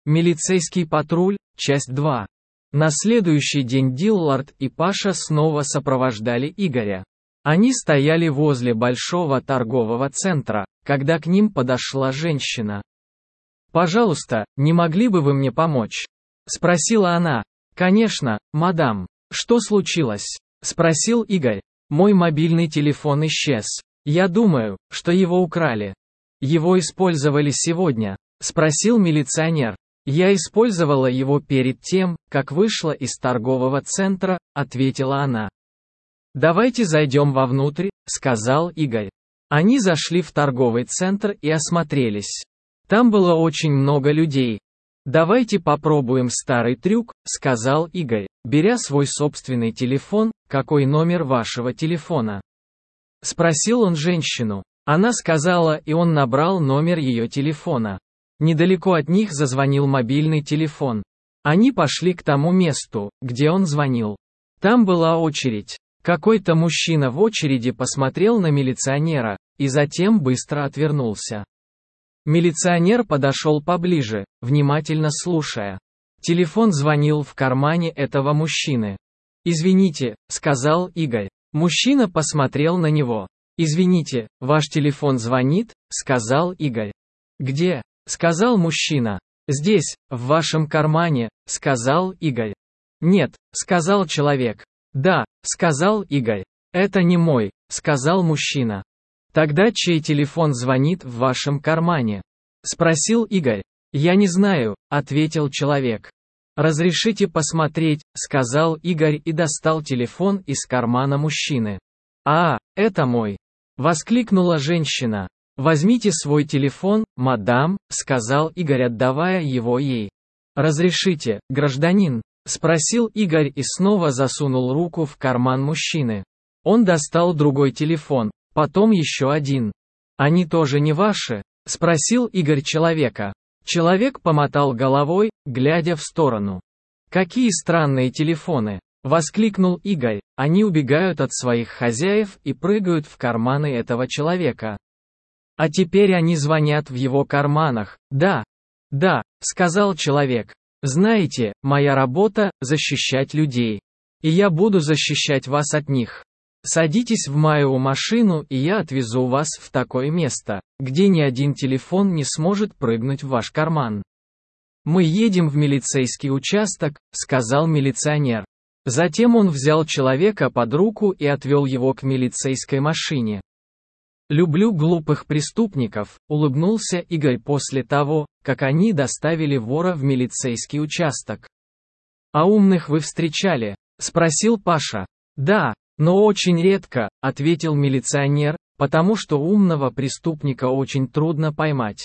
Милицейский патруль, часть 2. На следующий день Диллард и Паша снова сопровождали Игоря. Они стояли возле большого торгового центра, когда к ним подошла женщина. «Пожалуйста, не могли бы вы мне помочь?» — спросила она. «Конечно, мадам. Что случилось?» — спросил Игорь. «Мой мобильный телефон исчез. Я думаю, что его украли». «Его использовали сегодня?» — спросил милиционер. «Я использовала его перед тем, как вышла из торгового центра», — ответила она. «Давайте зайдем вовнутрь», — сказал Игорь. Они зашли в торговый центр и осмотрелись. Там было очень много людей. «Давайте попробуем старый трюк», — сказал Игорь, беря свой собственный телефон. «Какой номер вашего телефона?» — спросил он женщину. Она сказала, и он набрал номер ее телефона. Недалеко от них зазвонил мобильный телефон. Они пошли к тому месту, где он звонил. Там была очередь. Какой-то мужчина в очереди посмотрел на милиционера, и затем быстро отвернулся. Милиционер подошел поближе, внимательно слушая. Телефон звонил в кармане этого мужчины. «Извините», — сказал Игорь. Мужчина посмотрел на него. «Извините, ваш телефон звонит», — сказал Игорь. «Где?» — сказал мужчина. «Здесь, в вашем кармане», — сказал Игорь. «Нет», — сказал человек. «Да», — сказал Игорь. «Это не мой», — сказал мужчина. «Тогда чей телефон звонит в вашем кармане?» — спросил Игорь. «Я не знаю», — ответил человек. «Разрешите посмотреть», — сказал Игорь и достал телефон из кармана мужчины. «А, это мой», — воскликнула женщина. «Возьмите свой телефон, мадам», — сказал Игорь, отдавая его ей. «Разрешите, гражданин?» — спросил Игорь и снова засунул руку в карман мужчины. Он достал другой телефон, потом еще один. «Они тоже не ваши?» — спросил Игорь человека. Человек помотал головой, глядя в сторону. «Какие странные телефоны!» — воскликнул Игорь. «Они убегают от своих хозяев и прыгают в карманы этого человека. А теперь они звонят в его карманах». «Да, сказал человек. «Знаете, моя работа — защищать людей. И я буду защищать вас от них. Садитесь в мою машину, и я отвезу вас в такое место, где ни один телефон не сможет прыгнуть в ваш карман». «Мы едем в милицейский участок», — сказал милиционер. Затем он взял человека под руку и отвел его к милицейской машине. «Люблю глупых преступников», — улыбнулся Игорь после того, как они доставили вора в милицейский участок. «А умных вы встречали?» — спросил Паша. «Да, но очень редко», — ответил милиционер, «потому что умного преступника очень трудно поймать».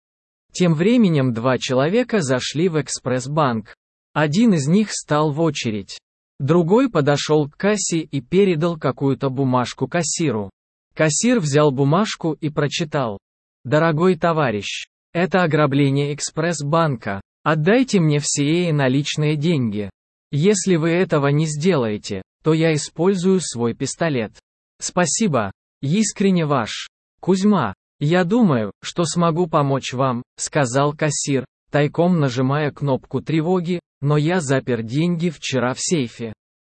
Тем временем два человека зашли в экспресс-банк. Один из них стал в очередь. Другой подошел к кассе и передал какую-то бумажку кассиру. Кассир взял бумажку и прочитал. «Дорогой товарищ, это ограбление экспресс-банка. Отдайте мне все наличные деньги. Если вы этого не сделаете, то я использую свой пистолет. Спасибо. Искренне ваш. Кузьма». «Я думаю, что смогу помочь вам», — сказал кассир, тайком нажимая кнопку тревоги, «но я запер деньги вчера в сейфе.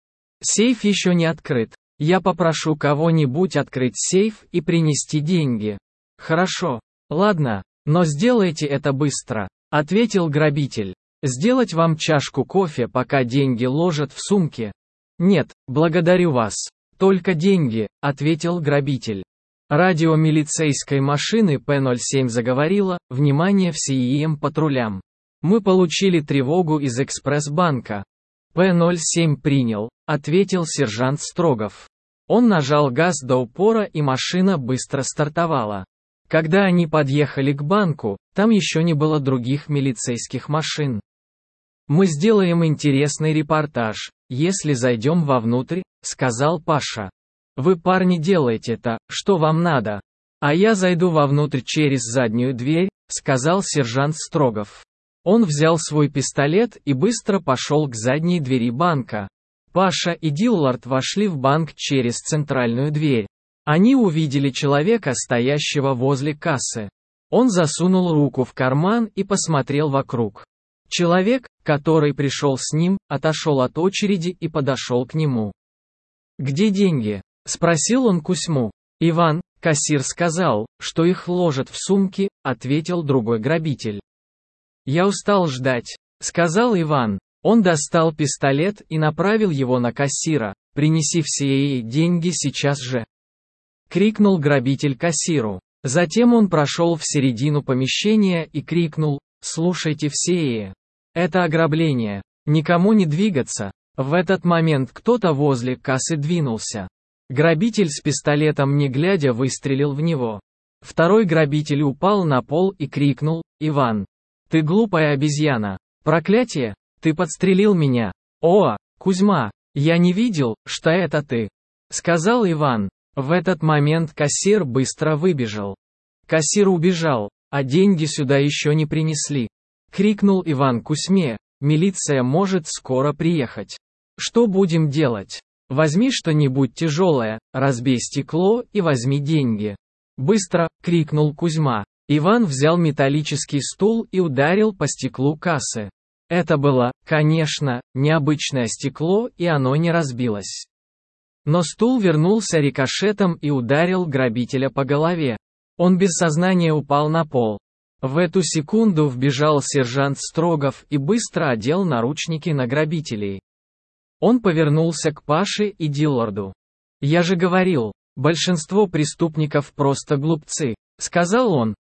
Сейф еще не открыт. Я попрошу кого-нибудь открыть сейф и принести деньги». «Хорошо. Ладно, но сделайте это быстро», — ответил грабитель. «Сделать вам чашку кофе, пока деньги ложат в сумке?» «Нет, благодарю вас. Только деньги», — ответил грабитель. Радио милицейской машины П-07 заговорило: «Внимание всем патрулям. Мы получили тревогу из экспресс-банка». «П-07 принял», — ответил сержант Строгов. Он нажал газ до упора, и машина быстро стартовала. Когда они подъехали к банку, там еще не было других милицейских машин. «Мы сделаем интересный репортаж, если зайдем вовнутрь», — сказал Паша. «Вы, парни, делаете это, что вам надо. А я зайду вовнутрь через заднюю дверь», — сказал сержант Строгов. Он взял свой пистолет и быстро пошел к задней двери банка. Паша и Диллард вошли в банк через центральную дверь. Они увидели человека, стоящего возле кассы. Он засунул руку в карман и посмотрел вокруг. Человек, который пришел с ним, отошел от очереди и подошел к нему. «Где деньги?» – спросил он Кузьму. «Иван, кассир сказал, что их вложат в сумки», – ответил другой грабитель. «Я устал ждать», – сказал Иван. Он достал пистолет и направил его на кассира. «Принеси все деньги сейчас же!» — крикнул грабитель кассиру. Затем он прошел в середину помещения и крикнул: «Слушайте все! Это ограбление! Никому не двигаться!» В этот момент кто-то возле кассы двинулся. Грабитель с пистолетом не глядя выстрелил в него. Второй грабитель упал на пол и крикнул: «Иван! Ты глупая обезьяна! Проклятие! Ты подстрелил меня! О, Кузьма! Я не видел, что это ты!» — сказал Иван. В этот момент кассир быстро выбежал. Кассир убежал, а деньги сюда еще не принесли. Крикнул Иван Кузьме: «Милиция может скоро приехать. Что будем делать? Возьми что-нибудь тяжелое, разбей стекло и возьми деньги». «Быстро!» — крикнул Кузьма. Иван взял металлический стул и ударил по стеклу кассы. Это было, конечно, необычное стекло, и оно не разбилось. Но стул вернулся рикошетом и ударил грабителя по голове. Он без сознания упал на пол. В эту секунду вбежал сержант Строгов и быстро одел наручники на грабителей. Он повернулся к Паше и Дилларду. «Я же говорил, большинство преступников просто глупцы», — сказал он.